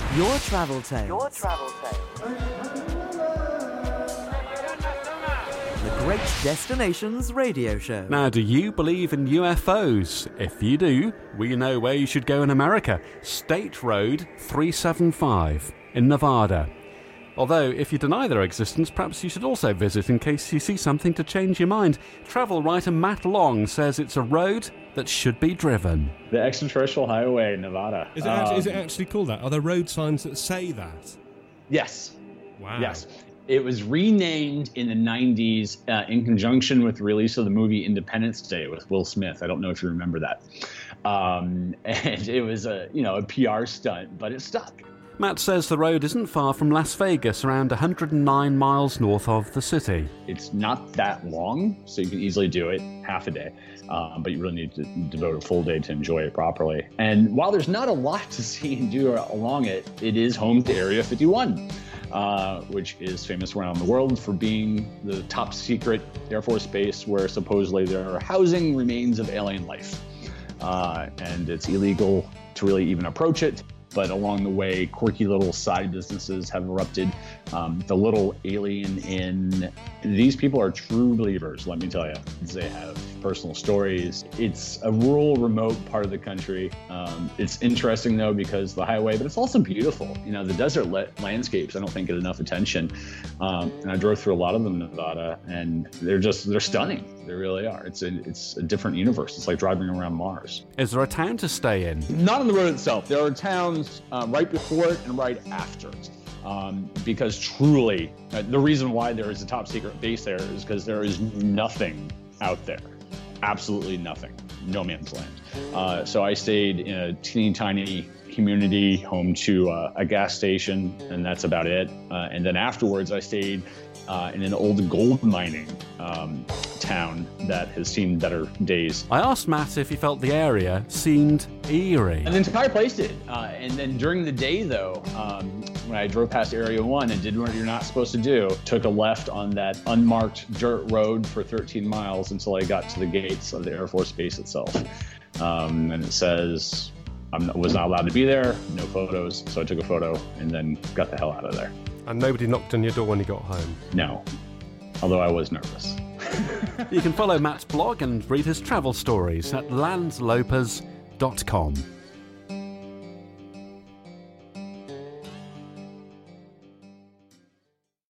Your Travel Tales. Your Travel Tales. The Great Destinations Radio Show. Now, do you believe in UFOs? If you do, we know where you should go in America. State Road 375 in Nevada. Although, if you deny their existence, perhaps you should also visit in case you see something to change your mind. Travel writer Matt Long says it's a road that should be driven. The Extraterrestrial Highway in Nevada. Is it actually called that? Are there road signs that say that? Yes. Wow. Yes. It was renamed in the 90s in conjunction with the release of the movie Independence Day with Will Smith. I don't know if you remember that. And it was a PR stunt, but it stuck. Matt says the road isn't far from Las Vegas, around 109 miles north of the city. It's not that long, so you can easily do it half a day. But you really need to devote a full day to enjoy it properly. And while there's not a lot to see and do along it, it is home to Area 51. Which is famous around the world for being the top secret Air Force base where supposedly there are housing remains of alien life. And it's illegal to really even approach it. But along the way, quirky little side businesses have erupted. The Little Alien Inn. These people are true believers, let me tell you. They have personal stories. It's a rural, remote part of the country. It's interesting, though, because the highway, but it's also beautiful. The desert landscapes, I don't think get enough attention. And I drove through a lot of them in Nevada, and they're stunning. They really are. It's a different universe. It's like driving around Mars. Is there a town to stay in? Not on the road itself. There are towns right before it and right after it. Because truly, the reason why there is a top secret base there is because there is nothing out there. Absolutely nothing. No man's land. So I stayed in a teeny tiny community home to a gas station, and that's about it. And then afterwards, I stayed in an old gold mining town that has seen better days. I asked Matt if he felt the area seemed eerie. And the entire place did. And then during the day, though, when I drove past Area 1 and did what you're not supposed to do, took a left on that unmarked dirt road for 13 miles until I got to the gates of the Air Force Base itself. And it says I was not allowed to be there, no photos, so I took a photo and then got the hell out of there. And nobody knocked on your door when you got home? No, although I was nervous. You can follow Matt's blog and read his travel stories at landslopez.com.